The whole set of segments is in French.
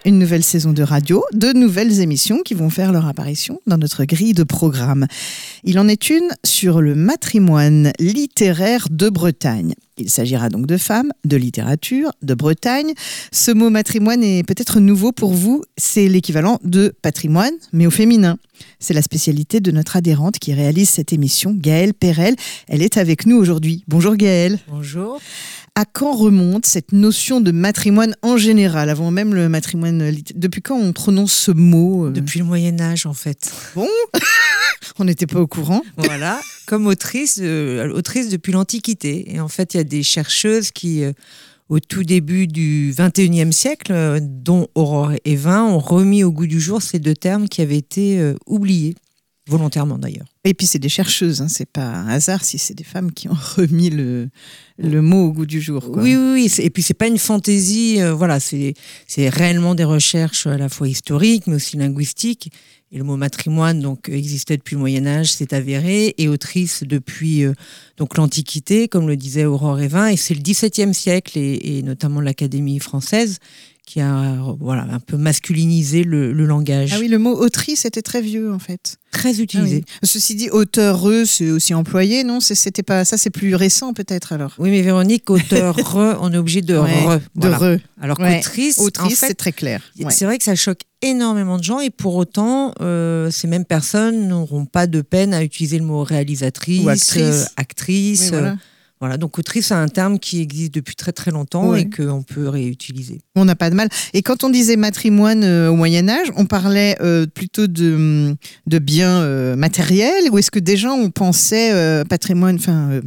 Une nouvelle saison de radio, de nouvelles émissions qui vont faire leur apparition dans notre grille de programme. Il en est une sur le matrimoine littéraire de Bretagne. Il s'agira donc de femmes, de littérature, de Bretagne. Ce mot matrimoine est peut-être nouveau pour vous. C'est l'équivalent de patrimoine, mais au féminin. C'est la spécialité de notre adhérente qui réalise cette émission, Gaëlle Perel. Elle est avec nous aujourd'hui. Bonjour Gaëlle. Bonjour. À quand remonte cette notion de matrimoine en général, avant même le matrimoine Depuis quand on prononce ce mot Depuis le Moyen-Âge, en fait. Bon, on n'était pas au courant. Voilà, comme autrice depuis l'Antiquité. Et en fait, il y a des chercheuses qui, au tout début du XXIe siècle, dont Aurore Évin, ont remis au goût du jour ces deux termes qui avaient été oubliés, volontairement d'ailleurs. Et puis c'est des chercheuses, hein, c'est pas un hasard si c'est des femmes qui ont remis le mot au goût du jour. Quoi. Oui. Et puis c'est pas une fantaisie, voilà, c'est réellement des recherches à la fois historiques, mais aussi linguistiques. Et le mot matrimoine donc existait depuis le Moyen Âge, c'est avéré, et autrice depuis donc l'Antiquité, comme le disait Aurore Évin, et c'est le XVIIe siècle et notamment l'Académie française qui a un peu masculinisé le langage. Ah oui, le mot autrice était très vieux en fait. Très utilisé. Ah oui. Ceci dit, auteur-re, c'est aussi employé, non ? C'était pas ça, c'est plus récent peut-être alors. Oui, mais Véronique, auteur-re, on est obligé de re. De re. Alors qu'autrice, autrice, en fait, c'est très clair. Ouais. C'est vrai que ça choque énormément de gens et pour autant, ces mêmes personnes n'auront pas de peine à utiliser le mot réalisatrice, ou actrice. Oui, voilà, donc autrice, c'est un terme qui existe depuis très très longtemps et qu'on peut réutiliser. On n'a pas de mal. Et quand on disait matrimoine au Moyen-Âge, on parlait plutôt de biens matériels, ou est-ce que déjà on pensait matrimoine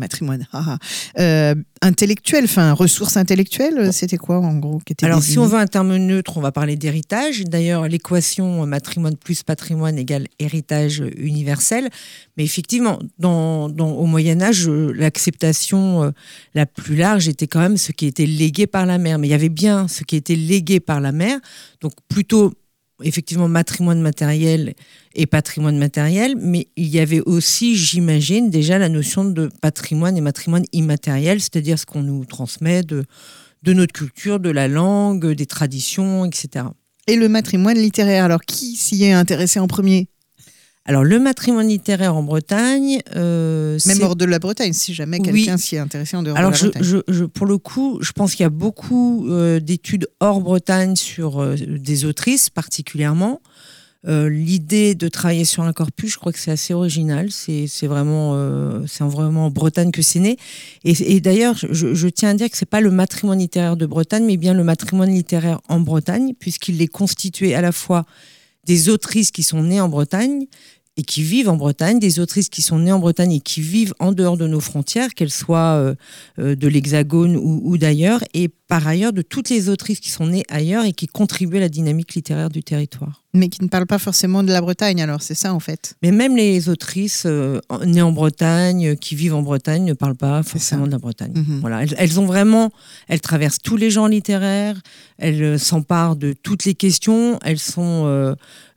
intellectuel, ressources intellectuelles, c'était quoi en gros qui était Alors désigné ? si on veut un terme neutre, on va parler d'héritage. D'ailleurs, l'équation matrimoine plus patrimoine égale héritage universel. Mais effectivement, au Moyen-Âge, l'acceptation la plus large était quand même ce qui était légué par la mère. Mais il y avait bien ce qui était légué par la mère, donc plutôt effectivement matrimoine matériel et patrimoine matériel, mais il y avait aussi, j'imagine, déjà la notion de patrimoine et matrimoine immatériel, c'est-à-dire ce qu'on nous transmet de notre culture, de la langue, des traditions, etc. Et le matrimoine littéraire, alors qui s'y est intéressé en premier ? Alors, le matrimoine littéraire en Bretagne... Même hors de la Bretagne, si jamais quelqu'un s'y est intéressé en dehors de la Bretagne. Pour le coup, je pense qu'il y a beaucoup d'études hors Bretagne sur des autrices particulièrement. L'idée de travailler sur un corpus, je crois que c'est assez original. C'est vraiment en Bretagne que c'est né. Et d'ailleurs, je tiens à dire que c'est pas le matrimoine littéraire de Bretagne, mais bien le matrimoine littéraire en Bretagne, puisqu'il est constitué à la fois des autrices qui sont nées en Bretagne et qui vivent en Bretagne, des autrices qui sont nées en Bretagne et qui vivent en dehors de nos frontières, qu'elles soient de l'Hexagone ou d'ailleurs, et par ailleurs de toutes les autrices qui sont nées ailleurs et qui contribuent à la dynamique littéraire du territoire. Mais qui ne parlent pas forcément de la Bretagne, alors c'est ça en fait. Mais même les autrices nées en Bretagne, qui vivent en Bretagne, ne parlent pas forcément de la Bretagne. Mm-hmm. Voilà, elles traversent tous les genres littéraires, elles s'emparent de toutes les questions, elles sont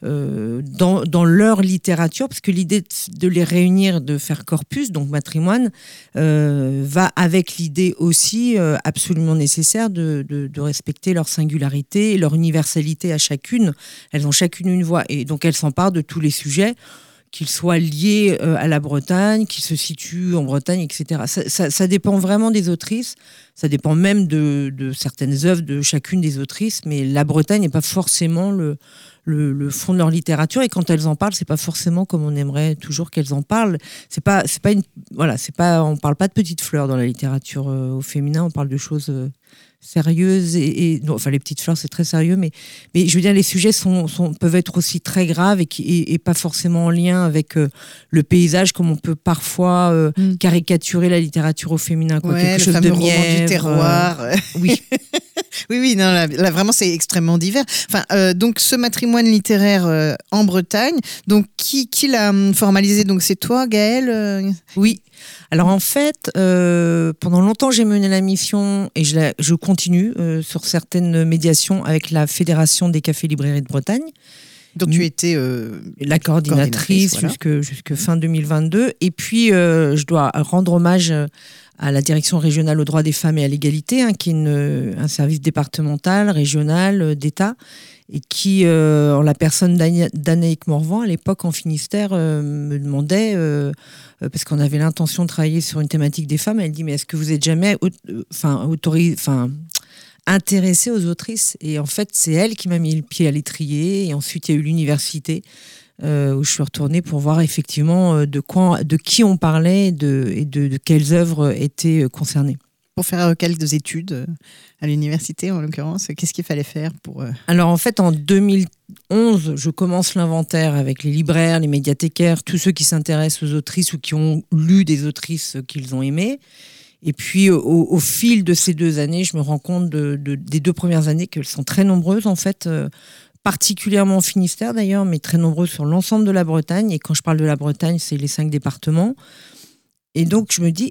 dans leur littérature, parce que l'idée de les réunir, de faire corpus, donc matrimoine, va avec l'idée aussi absolument nécessaire de respecter leur singularité et leur universalité à chacune. Elles ont chacune une voix et donc elles s'emparent de tous les sujets, qu'ils soient liés à la Bretagne, qu'ils se situent en Bretagne, etc. Ça dépend vraiment des autrices, ça dépend même de certaines œuvres de chacune des autrices, mais la Bretagne n'est pas forcément le fond de leur littérature, et quand elles en parlent, c'est pas forcément comme on aimerait toujours qu'elles en parlent. On parle pas de petites fleurs dans la littérature au féminin, on parle de choses sérieuses enfin les petites fleurs c'est très sérieux, mais je veux dire les sujets peuvent être aussi très graves et pas forcément en lien avec le paysage, comme on peut parfois caricaturer la littérature au féminin, quelque chose de mièvre, du terroir. Oui. Oui, non, là vraiment c'est extrêmement divers. Donc ce matrimoine littéraire en Bretagne, donc qui l'a formalisé ? Donc c'est toi, Gaëlle ? Oui. Alors en fait, pendant longtemps j'ai mené la mission et je continue sur certaines médiations avec la Fédération des cafés librairies de Bretagne. Donc tu étais la coordinatrice jusque fin 2022. Et puis je dois rendre hommage à la direction régionale aux droits des femmes et à l'égalité, qui est un service départemental, régional, d'État, et qui, en la personne d'Anaïque Morvan, à l'époque en Finistère, me demandait, parce qu'on avait l'intention de travailler sur une thématique des femmes, elle dit, mais est-ce que vous êtes jamais intéressée aux autrices? Et en fait, c'est elle qui m'a mis le pied à l'étrier, et ensuite il y a eu l'université, où je suis retournée pour voir effectivement de qui on parlait et de quelles œuvres étaient concernées. Pour faire quelques études à l'université, en l'occurrence, qu'est-ce qu'il fallait faire pour... Alors en fait, en 2011, je commence l'inventaire avec les libraires, les médiathécaires, tous ceux qui s'intéressent aux autrices ou qui ont lu des autrices qu'ils ont aimées. Et puis au fil de ces 2 années, je me rends compte des 2 premières années qu'elles sont très nombreuses en fait, particulièrement au Finistère d'ailleurs, mais très nombreuses sur l'ensemble de la Bretagne. Et quand je parle de la Bretagne, c'est les 5 départements. Et donc je me dis...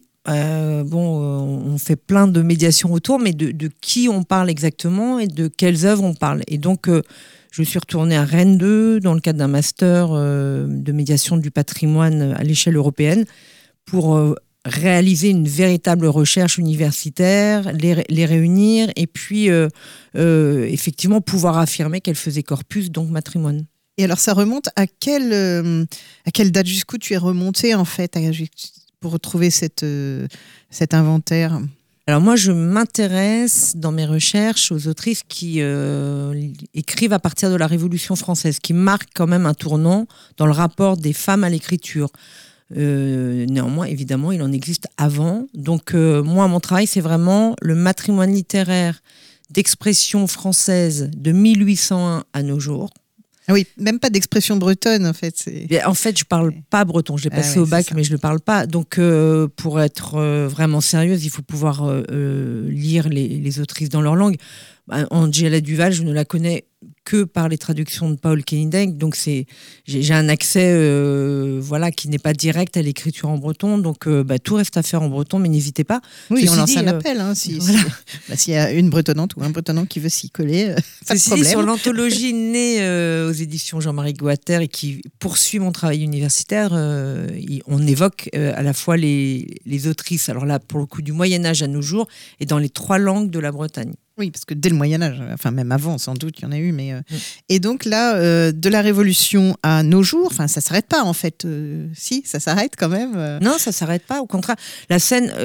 on fait plein de médiations autour, mais de qui on parle exactement et de quelles œuvres on parle. Et donc, je suis retournée à Rennes 2 dans le cadre d'un master de médiation du patrimoine à l'échelle européenne pour réaliser une véritable recherche universitaire, les réunir et puis effectivement pouvoir affirmer qu'elle faisait corpus, donc matrimoine. Et alors, ça remonte à quelle date, jusqu'où tu es remontée en fait pour retrouver cet inventaire? Alors moi, je m'intéresse dans mes recherches aux autrices qui écrivent à partir de la Révolution française, qui marquent quand même un tournant dans le rapport des femmes à l'écriture. Néanmoins, évidemment, il en existe avant. Donc moi, mon travail, c'est vraiment le matrimoine littéraire d'expression française de 1801 à nos jours. Ah oui, même pas d'expression bretonne en fait. En fait, je parle pas breton. Je l'ai passé au bac, mais je le parle pas. Donc, pour être vraiment sérieuse, il faut pouvoir lire les autrices dans leur langue. Angela Duval, je ne la connais que par les traductions de Paul Keindenk. Donc, j'ai un accès qui n'est pas direct à l'écriture en breton. Donc, tout reste à faire en breton, mais n'hésitez pas. Oui, on lance un appel. S'il y a une bretonnante ou un bretonnant qui veut s'y coller, pas de problème. Sur l'anthologie née aux éditions Jean-Marie Guater et qui poursuit mon travail universitaire, on évoque à la fois les autrices, alors là, pour le coup, du Moyen-Âge à nos jours, et dans les 3 langues de la Bretagne. Oui, parce que dès le Moyen-Âge, enfin même avant, sans doute, il y en a eu. Et donc là, de la Révolution à nos jours, ça ne s'arrête pas en fait. Si, ça s'arrête quand même. Non, ça ne s'arrête pas, au contraire. La scène,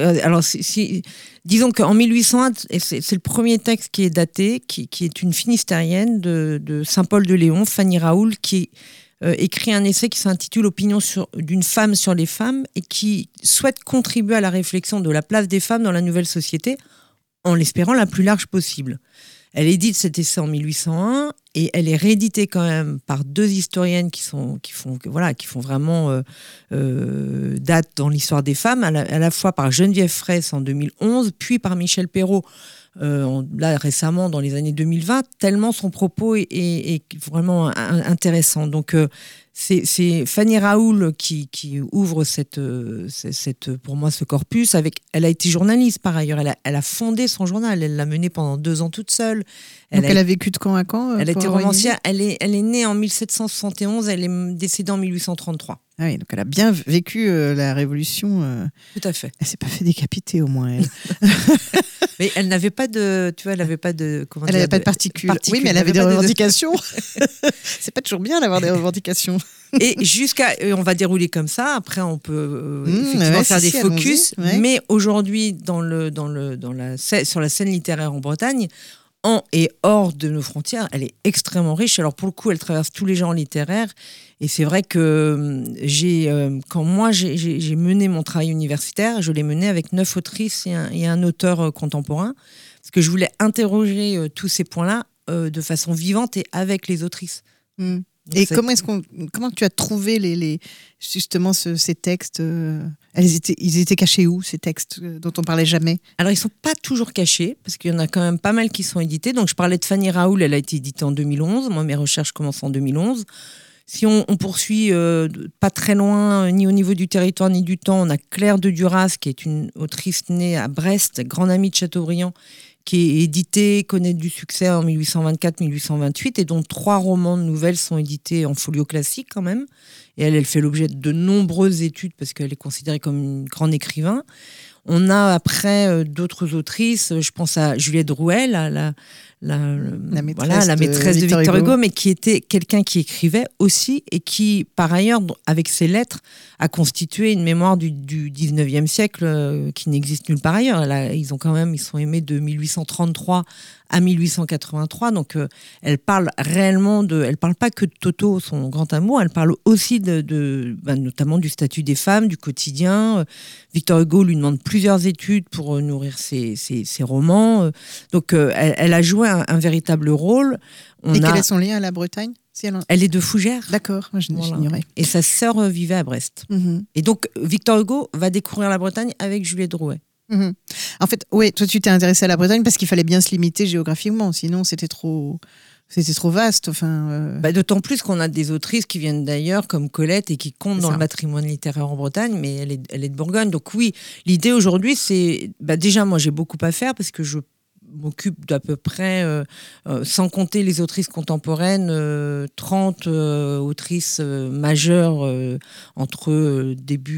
disons qu'en 1801, c'est le premier texte qui est daté, qui est une finistérienne de Saint-Paul-de-Léon, Fanny Raoul, qui écrit un essai qui s'intitule « Opinion d'une femme sur les femmes » et qui souhaite contribuer à la réflexion de la place des femmes dans la nouvelle société, en l'espérant la plus large possible. Elle édite cet essai en 1801 et elle est rééditée quand même par 2 historiennes qui font vraiment date dans l'histoire des femmes, à la fois par Geneviève Fraisse en 2011, puis par Michel Perrault là récemment dans les années 2020, tellement son propos est vraiment intéressant. Donc c'est Fanny Raoul qui ouvre pour moi ce corpus. Elle a été journaliste par ailleurs. Elle a fondé son journal. Elle l'a mené pendant 2 ans toute seule. Donc elle a vécu de quand à quand? Elle était romancière. Elle est née en 1771. Elle est décédée en 1833. Ah oui, donc elle a bien vécu la Révolution. Tout à fait. Elle s'est pas fait décapiter au moins, elle. Mais elle n'avait pas de, elle n'avait pas de, elle n'avait pas de particules. Oui, mais elle avait des revendications. C'est pas toujours bien d'avoir des revendications. Et on va dérouler comme ça. Après, on peut effectivement faire des focus. Mais aujourd'hui, sur la scène littéraire en Bretagne, en et hors de nos frontières, elle est extrêmement riche. Alors pour le coup, elle traverse tous les genres littéraires. Et c'est vrai que quand moi j'ai mené mon travail universitaire, je l'ai mené avec 9 autrices et un auteur contemporain, parce que je voulais interroger tous ces points-là de façon vivante et avec les autrices. Donc, et comment tu as trouvé justement ces textes ils étaient cachés où, ces textes dont on parlait jamais? Alors, ils sont pas toujours cachés, parce qu'il y en a quand même pas mal qui sont édités. Donc, je parlais de Fanny Raoul, elle a été éditée en 2011. Moi, mes recherches commencent en 2011. Si on poursuit pas très loin, ni au niveau du territoire, ni du temps, on a Claire de Duras, qui est une autrice née à Brest, grande amie de Chateaubriand, qui est éditée, connaît du succès en 1824-1828, et dont 3 romans de nouvelles sont édités en folio classique quand même. Et elle fait l'objet de nombreuses études parce qu'elle est considérée comme une grande écrivain. On a après d'autres autrices, je pense à Juliette Drouet, maîtresse de Victor Hugo, mais qui était quelqu'un qui écrivait aussi et qui, par ailleurs, avec ses lettres, a constitué une mémoire du 19e siècle qui n'existe nulle part ailleurs. Là, ils sont aimés de 1833 à 1883, donc elle parle réellement elle parle pas que de Toto, son grand amour, elle parle aussi notamment du statut des femmes, du quotidien. Victor Hugo lui demande plusieurs études pour nourrir ses romans, donc elle a joué un véritable rôle. Quel est son lien à la Bretagne? Elle est de Fougères. D'accord, moi j'ignorais. Et sa sœur vivait à Brest. Et donc Victor Hugo va découvrir la Bretagne avec Juliette Drouet. En fait, oui, toi tu t'es intéressé à la Bretagne parce qu'il fallait bien se limiter géographiquement, sinon c'était trop vaste. D'autant plus qu'on a des autrices qui viennent d'ailleurs, comme Colette, et qui comptent dans le patrimoine littéraire en Bretagne, mais elle est de Bourgogne. Donc oui, l'idée aujourd'hui, c'est... déjà, moi j'ai beaucoup à faire parce que je m'occupe d'à peu près, sans compter les autrices contemporaines, 30 autrices majeures entre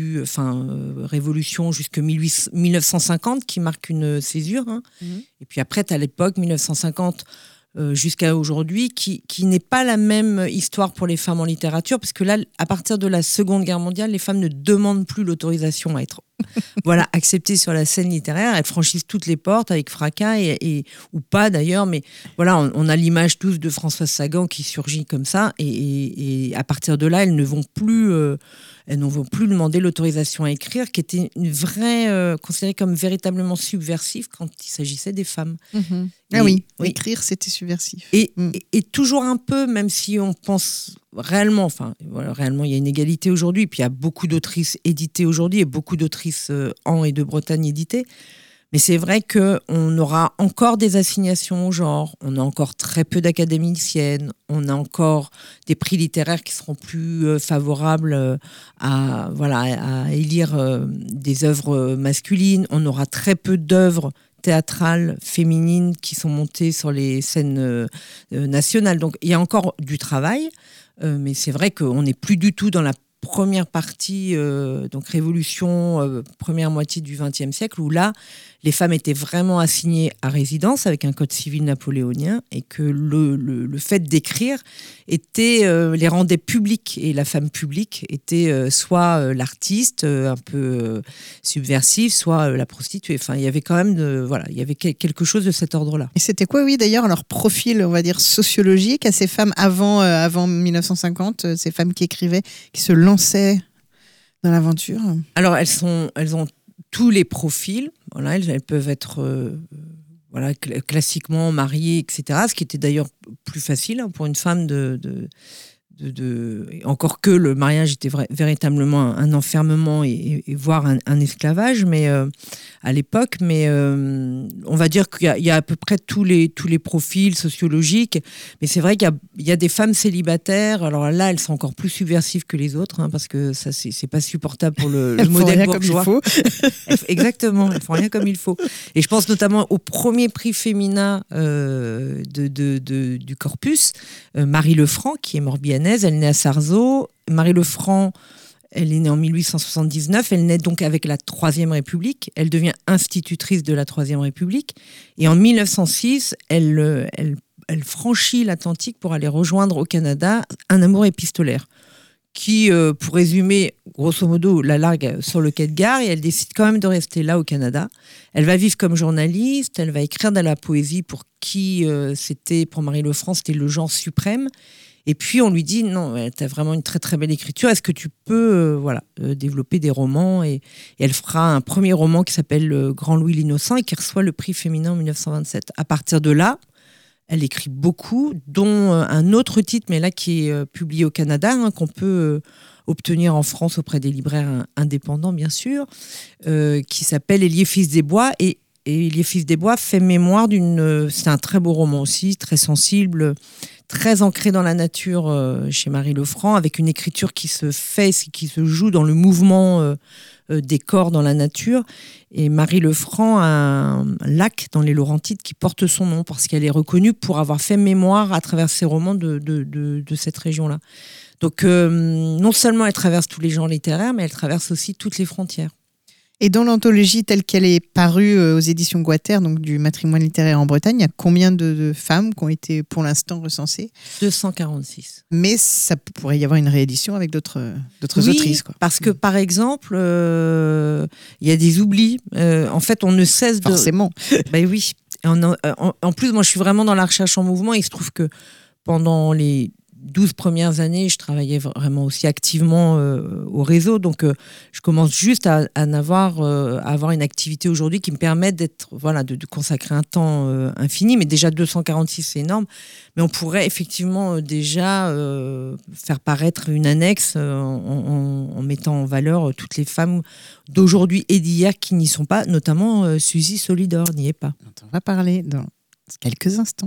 Révolution jusqu'à 1950 qui marquent une césure. Et puis après, tu as l'époque 1950 jusqu'à aujourd'hui qui n'est pas la même histoire pour les femmes en littérature, parce que là, à partir de la Seconde Guerre mondiale, les femmes ne demandent plus l'autorisation à être acceptées sur la scène littéraire. Elles franchissent toutes les portes avec fracas ou pas d'ailleurs, mais voilà, on a l'image tous de Françoise Sagan qui surgit comme ça, et à partir de là, elles ne vont plus demander l'autorisation à écrire, qui était une vraie considérée comme véritablement subversive quand il s'agissait des femmes. Écrire c'était subversif. Et toujours un peu, même si on pense réellement, réellement il y a une égalité aujourd'hui, puis il y a beaucoup d'autrices éditées aujourd'hui et beaucoup d'autrices en et de Bretagne éditées. Mais c'est vrai qu'on aura encore des assignations au genre, on a encore très peu d'académiciennes, on a encore des prix littéraires qui seront plus favorables à élire des œuvres masculines, on aura très peu d'œuvres théâtrales féminines qui sont montées sur les scènes nationales. Donc il y a encore du travail, mais c'est vrai qu'on n'est plus du tout dans la première partie, donc Révolution, première moitié du XXe siècle, où là, les femmes étaient vraiment assignées à résidence avec un code civil napoléonien, et que le fait d'écrire les rendait publiques, et la femme publique était soit l'artiste un peu subversive, soit la prostituée. Enfin, il y avait quand même il y avait quelque chose de cet ordre-là. Et c'était quoi, d'ailleurs, leur profil, on va dire, sociologique à ces femmes avant 1950, ces femmes qui écrivaient, qui se lançaient dans l'aventure? Alors, elles ont tous les profils. Voilà, elles peuvent être classiquement mariées, etc. Ce qui était d'ailleurs plus facile pour une femme encore que le mariage était véritablement un enfermement et voire un esclavage, mais à l'époque, mais on va dire qu'il y a à peu près tous les profils sociologiques, mais c'est vrai qu'il y a des femmes célibataires. Alors là, elles sont encore plus subversives que les autres, parce que ça c'est pas supportable pour le modèle bourgeois. Comme il faut. Exactement, elles font rien comme il faut. Et je pense notamment au premier prix féminin du Corpus, Marie Lefranc, qui est morbihanaise. Elle naît à Sarzeau. Marie Lefranc, elle est née en 1879. Elle naît donc avec la Troisième République. Elle devient institutrice de la Troisième République. Et en 1906, elle franchit l'Atlantique pour aller rejoindre au Canada Un amour épistolaire, qui, pour résumer, grosso modo, la largue sur le quai de gare, et elle décide quand même de rester là au Canada. Elle va vivre comme journaliste, elle va écrire de la poésie pour pour Marie Lefranc, c'était le genre suprême. Et puis on lui dit, non, tu as vraiment une très très belle écriture, est-ce que tu peux développer des romans, et elle fera un premier roman qui s'appelle Grand Louis l'Innocent, et qui reçoit le prix féminin en 1927. À partir de là, elle écrit beaucoup, dont un autre titre, mais là qui est publié au Canada, qu'on peut obtenir en France auprès des libraires indépendants, bien sûr, qui s'appelle Hélier fils des Bois. Et Hélier fils des Bois fait mémoire c'est un très beau roman aussi, très sensible, très ancré dans la nature chez Marie Lefranc, avec une écriture qui se joue dans le mouvement des corps dans la nature. Et Marie Lefranc a un lac dans les Laurentides qui porte son nom, parce qu'elle est reconnue pour avoir fait mémoire à travers ses romans de cette région-là. Donc non seulement elle traverse tous les genres littéraires, mais elle traverse aussi toutes les frontières. Et dans l'anthologie telle qu'elle est parue aux éditions Guater, donc du matrimoine littéraire en Bretagne, il y a combien de femmes qui ont été pour l'instant recensées ? 246. Mais ça pourrait y avoir une réédition avec d'autres autrices, quoi. Parce que par exemple, il y a des oublis. En fait, on ne cesse de... Forcément. Ben oui. En plus, moi, je suis vraiment dans la recherche en mouvement. Il se trouve que pendant les 12 premières années, je travaillais vraiment aussi activement au réseau. Donc, je commence juste à avoir une activité aujourd'hui qui me permet de consacrer un temps infini. Mais déjà, 246, c'est énorme. Mais on pourrait effectivement déjà faire paraître une annexe en mettant en valeur toutes les femmes d'aujourd'hui et d'hier qui n'y sont pas, notamment Suzy Solidor n'y est pas. On va parler dans quelques instants.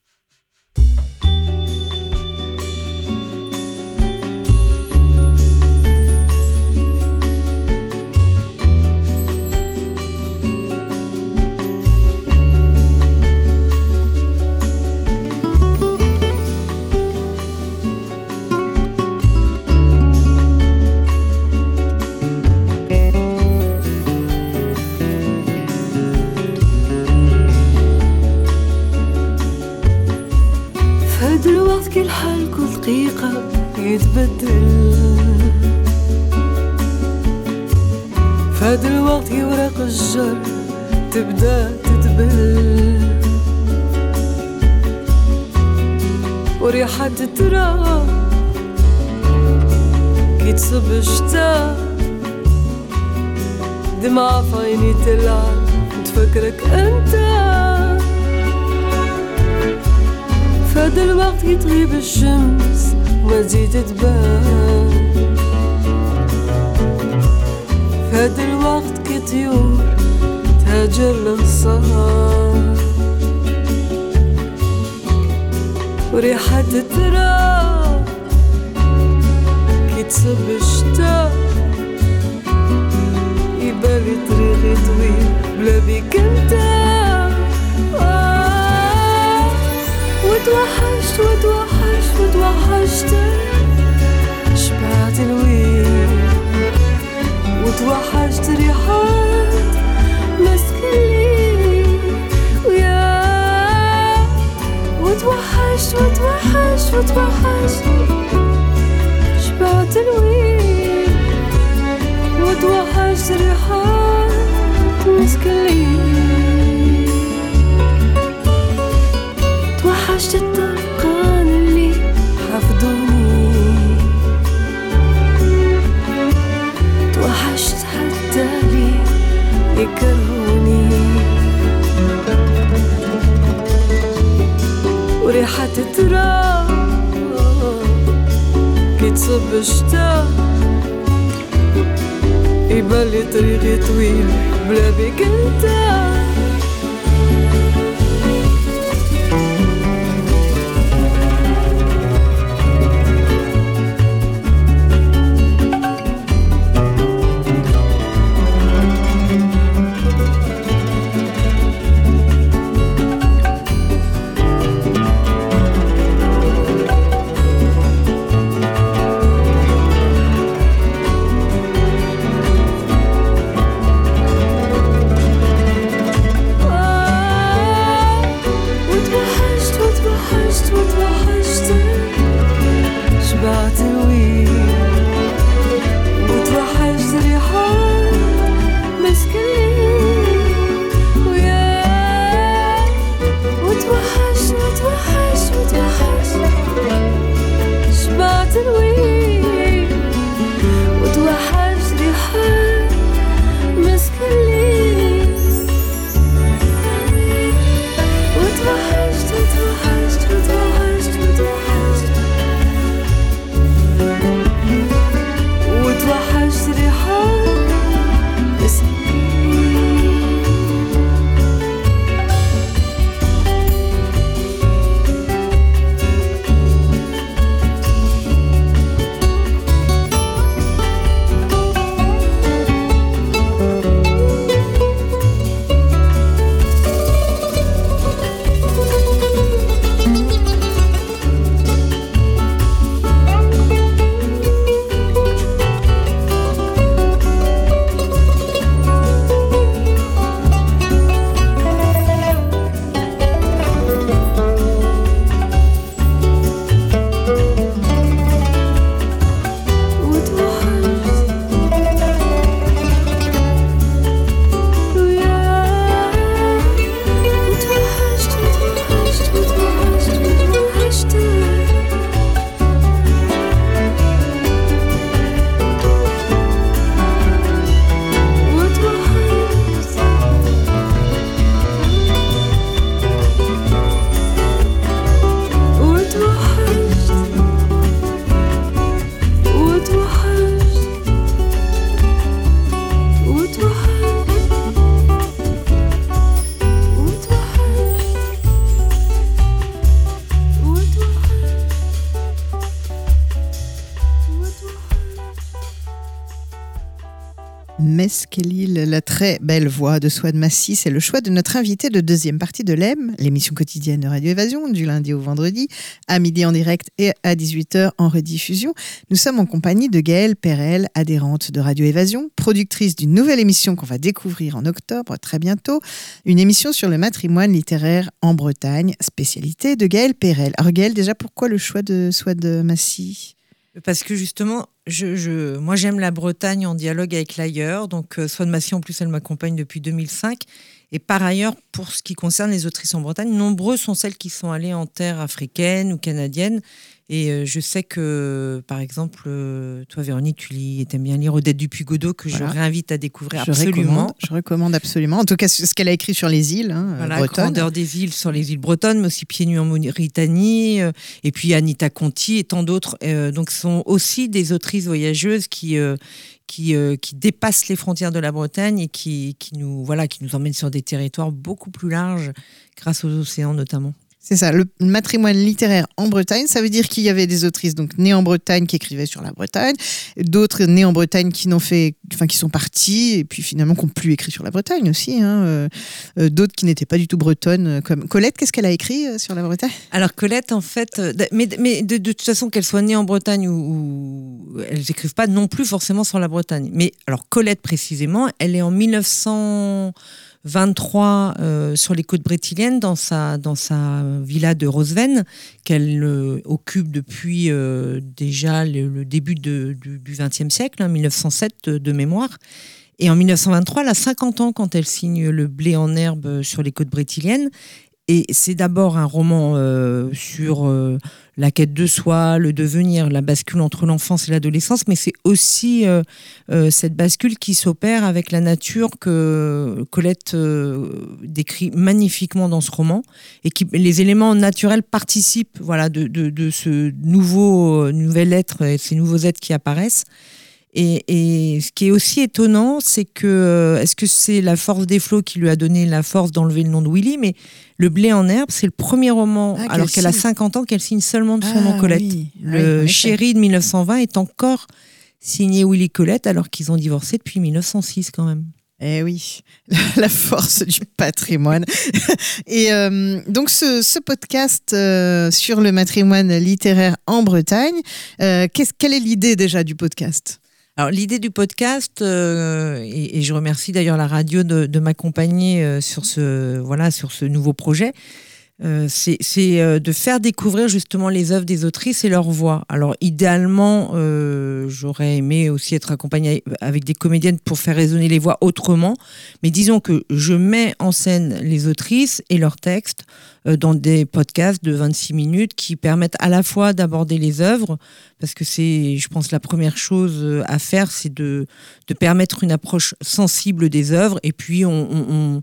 الحال كل دقيقة يتبدل فهاد الوقت ورق الشجر تبدا تتبل وريحة التراب كي تصب الشتا دمعة في عيني تلعب تفكرك انت فهاد الوقت يتغيب الشمس وما تزيد تبان فهاد الوقت كي طيور تهاجر للصهار وريحة التراب كي تصب الشتا يبالي طريقي طويل بلا بيك انت وتوحشت وتوحشت وتوحشت شبعت الويل وتوحشت ريحات مسكلي ويا وتوحشت وتوحشت وتوحشت شبعت الويل وتوحشت ريحات مسكلي توحشت الطرقان اللي حفظوني توحشت حتى لي يكرهوني وريحة التراب كي تصب الشتا يبالي طريقي طويل بلا بيك انت Meskelil, la très belle voix de Souad Massi, c'est le choix de notre invité de deuxième partie de l'EM, l'émission quotidienne de Radio Évasion, du lundi au vendredi, à midi en direct et à 18h en rediffusion. Nous sommes en compagnie de Gaëlle Perel, adhérente de Radio Évasion, productrice d'une nouvelle émission qu'on va découvrir en octobre, très bientôt, une émission sur le matrimoine littéraire en Bretagne, spécialité de Gaëlle Perel. Alors Gaëlle, déjà, pourquoi le choix de Souad Massi ? Parce que justement, moi j'aime la Bretagne en dialogue avec l'ailleurs. Donc Souad Massi, en plus, elle m'accompagne depuis 2005. Et par ailleurs, pour ce qui concerne les autrices en Bretagne, nombreuses sont celles qui sont allées en terre africaine ou canadienne. Et je sais que, par exemple, toi Véronique, t'aimes bien lire Odette Dupuy-Godot, que je réinvite à découvrir absolument. Je recommande absolument. En tout cas, ce qu'elle a écrit sur les îles bretonnes. Grandeur des îles sur les îles bretonnes, mais aussi Pieds nus en Mauritanie, et puis Anita Conti et tant d'autres. Donc, ce sont aussi des autrices voyageuses qui dépassent les frontières de la Bretagne et qui nous emmènent sur des territoires beaucoup plus larges grâce aux océans notamment. C'est ça, le matrimoine littéraire en Bretagne, ça veut dire qu'il y avait des autrices donc nées en Bretagne qui écrivaient sur la Bretagne, d'autres nées en Bretagne qui sont parties et puis finalement qui n'ont plus écrit sur la Bretagne aussi, d'autres qui n'étaient pas du tout bretonnes, comme Colette. Qu'est-ce qu'elle a écrit sur la Bretagne ? Alors Colette, en fait, mais de toute façon, qu'elle soit née en Bretagne ou elles n'écrivent pas non plus forcément sur la Bretagne. Mais alors Colette précisément, elle est en 1923 sur les côtes brétiliennes dans sa villa de Rosven qu'elle occupe depuis déjà le début du XXe siècle, 1907 de mémoire. Et en 1923, elle a 50 ans quand elle signe Le blé en herbe sur les côtes brétiliennes. Et c'est d'abord un roman sur la quête de soi, le devenir, la bascule entre l'enfance et l'adolescence, mais c'est aussi cette bascule qui s'opère avec la nature que Colette décrit magnifiquement dans ce roman, et les éléments naturels participent de ce nouvel être et ces nouveaux êtres qui apparaissent. Et ce qui est aussi étonnant, c'est que, est-ce que c'est la force des flots qui lui a donné la force d'enlever le nom de Willy, mais Le blé en herbe, c'est le premier roman, alors qu'elle a 50 ans, qu'elle signe seulement de son nom Colette. Oui. Le Chéri de 1920 est encore signé Willy Colette, alors qu'ils ont divorcé depuis 1906 quand même. Eh oui, la force du patrimoine. Et donc ce podcast sur le matrimoine littéraire en Bretagne, quelle est l'idée déjà du podcast ? Alors l'idée du podcast, et je remercie d'ailleurs la radio de m'accompagner sur ce nouveau projet, c'est de faire découvrir justement les œuvres des autrices et leur voix. Alors idéalement, j'aurais aimé aussi être accompagnée avec des comédiennes pour faire résonner les voix autrement, mais disons que je mets en scène les autrices et leurs textes dans des podcasts de 26 minutes qui permettent à la fois d'aborder les œuvres, parce que c'est, je pense, la première chose à faire, c'est de permettre une approche sensible des œuvres, et puis au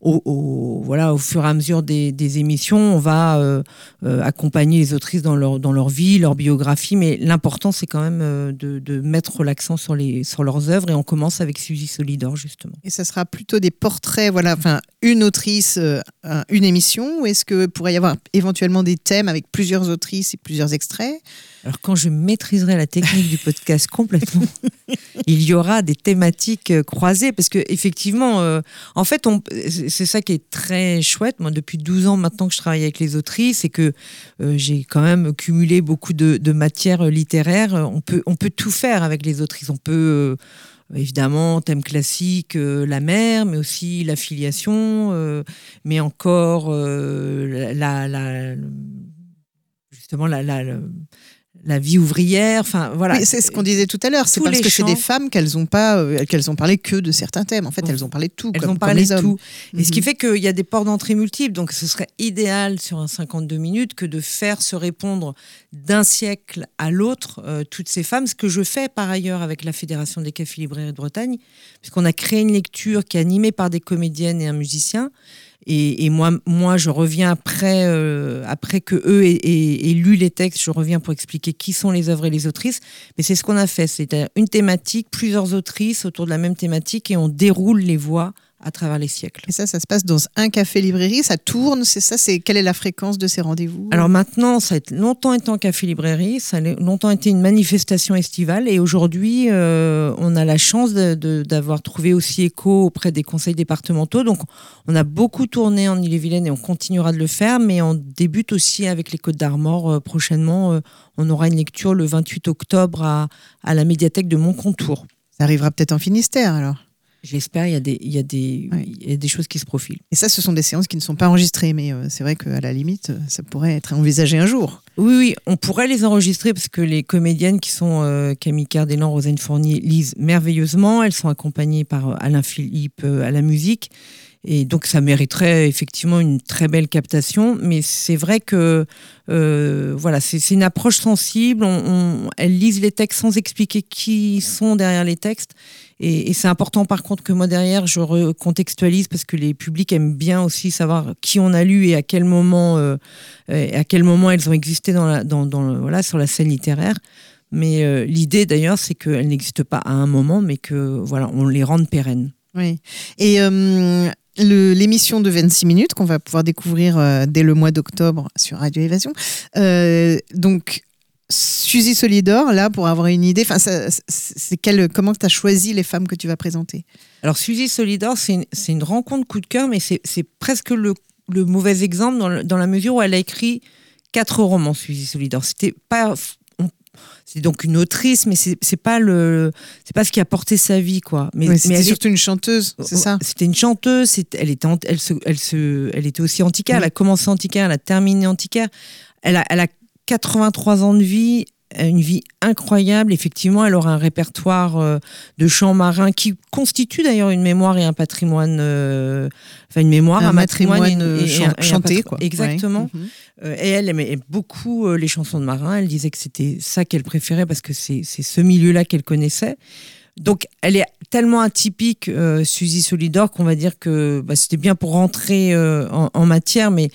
fur et à mesure des émissions, on va accompagner les autrices dans leur vie, leur biographie, mais l'important, c'est quand même de mettre l'accent sur leurs œuvres, et on commence avec Suzy Solidor, justement. Et ça sera plutôt des portraits, une autrice, une émission, ou est-ce que pourrait y avoir éventuellement des thèmes avec plusieurs autrices et plusieurs extraits ? Alors quand je maîtriserai la technique du podcast complètement, il y aura des thématiques croisées, parce que effectivement, en fait, c'est ça qui est très chouette. Moi, depuis 12 ans maintenant que je travaille avec les autrices, et que j'ai quand même cumulé beaucoup de matières littéraires. On peut tout faire avec les autrices. On peut évidemment, thème classique, la mère, mais aussi la filiation, mais encore la vie ouvrière, voilà. Oui, c'est ce qu'on disait tout à l'heure, c'est parce que c'est des femmes qu'elles ont parlé que de certains thèmes. En fait, elles ont parlé de tout. Elles ont parlé de tout. Et ce qui fait qu'il y a des ports d'entrée multiples. Donc, ce serait idéal sur un 52 minutes que de faire se répondre d'un siècle à l'autre toutes ces femmes. Ce que je fais par ailleurs avec la Fédération des cafés libraires de Bretagne, puisqu'on a créé une lecture qui est animée par des comédiennes et un musicien. Et moi, je reviens après que eux aient lu les textes, je reviens pour expliquer qui sont les œuvres et les autrices. Mais c'est ce qu'on a fait, c'est une thématique, plusieurs autrices autour de la même thématique, et on déroule les voix à travers les siècles. Et ça se passe dans un café-librairie, ça tourne, c'est ça, quelle est la fréquence de ces rendez-vous? Alors maintenant, ça a longtemps été en café-librairie, ça a longtemps été une manifestation estivale, et aujourd'hui, on a la chance d'avoir trouvé aussi écho auprès des conseils départementaux. Donc, on a beaucoup tourné en Ille-et-Vilaine et on continuera de le faire, mais on débute aussi avec les Côtes d'Armor prochainement. On aura une lecture le 28 octobre à la médiathèque de Montcontour. Ça arrivera peut-être en Finistère alors? J'espère, il y a des choses qui se profilent. Et ça, ce sont des séances qui ne sont pas enregistrées, mais c'est vrai qu'à la limite, ça pourrait être envisagé un jour. Oui, on pourrait les enregistrer parce que les comédiennes qui sont Camille Cardellan, Rosane Fournier lisent merveilleusement. Elles sont accompagnées par Alain Philippe à la musique. Et donc, ça mériterait effectivement une très belle captation. Mais c'est vrai que voilà, c'est une approche sensible. Elles lisent les textes sans expliquer qui sont derrière les textes. Et c'est important par contre que moi derrière je recontextualise parce que les publics aiment bien aussi savoir qui on a lu et à quel moment elles ont existé voilà, sur la scène littéraire. Mais l'idée d'ailleurs c'est qu'elles n'existent pas à un moment mais que voilà, on les rende pérennes. Oui. Et l'émission de 26 minutes qu'on va pouvoir découvrir dès le mois d'octobre sur Radio Évasion. Donc Suzy Solidor, là, pour avoir une idée, comment tu as choisi les femmes que tu vas présenter? Alors, Suzy Solidor, c'est une rencontre coup de cœur, mais c'est presque le mauvais exemple dans la mesure où elle a écrit 4 romans, Suzy Solidor. C'est donc une autrice, mais c'est pas ce qui a porté sa vie, quoi. Mais c'était surtout une chanteuse, c'est ça? C'était une chanteuse. Elle était aussi antiquaire. Oui. Elle a commencé antiquaire, elle a terminé antiquaire. Elle a 83 ans de vie, une vie incroyable. Effectivement, elle aura un répertoire de chants marins qui constitue d'ailleurs une mémoire et un patrimoine, une mémoire, un patrimoine chanté, quoi. Exactement. Ouais. Et elle aimait beaucoup les chansons de marins. Elle disait que c'était ça qu'elle préférait parce que c'est ce milieu-là qu'elle connaissait. Donc, elle est tellement atypique, Suzy Solidor, qu'on va dire que c'était bien pour rentrer en matière, mais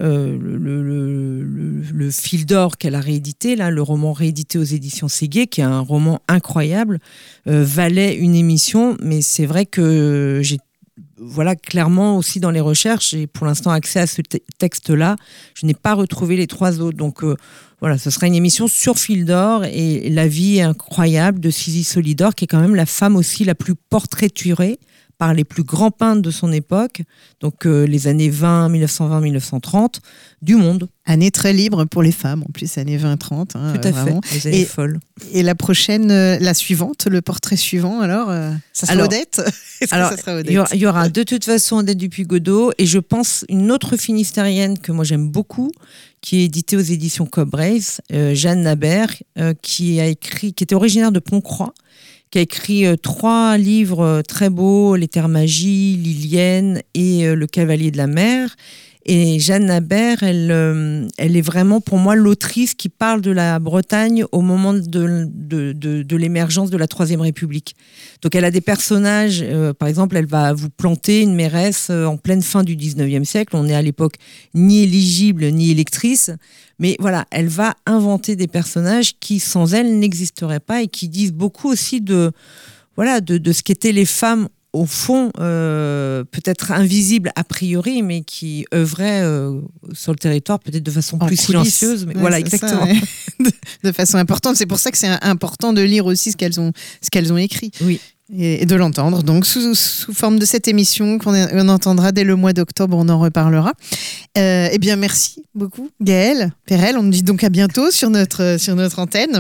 le fil d'or qu'elle a réédité, là, le roman réédité aux éditions Séguier, qui est un roman incroyable, valait une émission, mais c'est vrai que j'ai clairement aussi dans les recherches, j'ai pour l'instant accès à ce texte-là. Je n'ai pas retrouvé les 3 autres. Donc voilà, ce sera une émission sur fil d'or et la vie incroyable de Suzy Solidor, qui est quand même la femme aussi la plus portraiturée par les plus grands peintres de son époque, donc les années 1920-1930 du monde. Année très libre pour les femmes, en plus, années 20-30. Tout à fait, les années folles. Et la prochaine, la suivante, le portrait suivant, alors, ça sera Odette? Ça sera Odette? Il y aura de toute façon Odette Dupuy-Godot, et je pense une autre finistérienne que moi j'aime beaucoup, qui est éditée aux éditions Cobreys, Jeanne Nabert, qui était originaire de Pont-Croix, qui a écrit 3 livres très beaux, Les Terres Magies, Lilienne et Le Cavalier de la Mer. Et Jeanne Nabert, elle est vraiment pour moi l'autrice qui parle de la Bretagne au moment de l'émergence de la Troisième République. Donc elle a des personnages, par exemple, elle va vous planter une mairesse en pleine fin du 19e siècle. On n'est à l'époque ni éligible ni électrice. Mais voilà, elle va inventer des personnages qui, sans elle, n'existeraient pas et qui disent beaucoup aussi de ce qu'étaient les femmes, au fond, peut-être invisibles a priori, mais qui œuvraient sur le territoire peut-être de façon plus silencieuse. Mais voilà, exactement. Ça, ouais. De façon importante. C'est pour ça que c'est important de lire aussi ce qu'elles ont écrit. Oui. Et de l'entendre. Donc, sous forme de cette émission qu'on entendra dès le mois d'octobre, on en reparlera. Eh bien, merci beaucoup, Gaëlle Perel. On nous dit donc à bientôt sur notre antenne.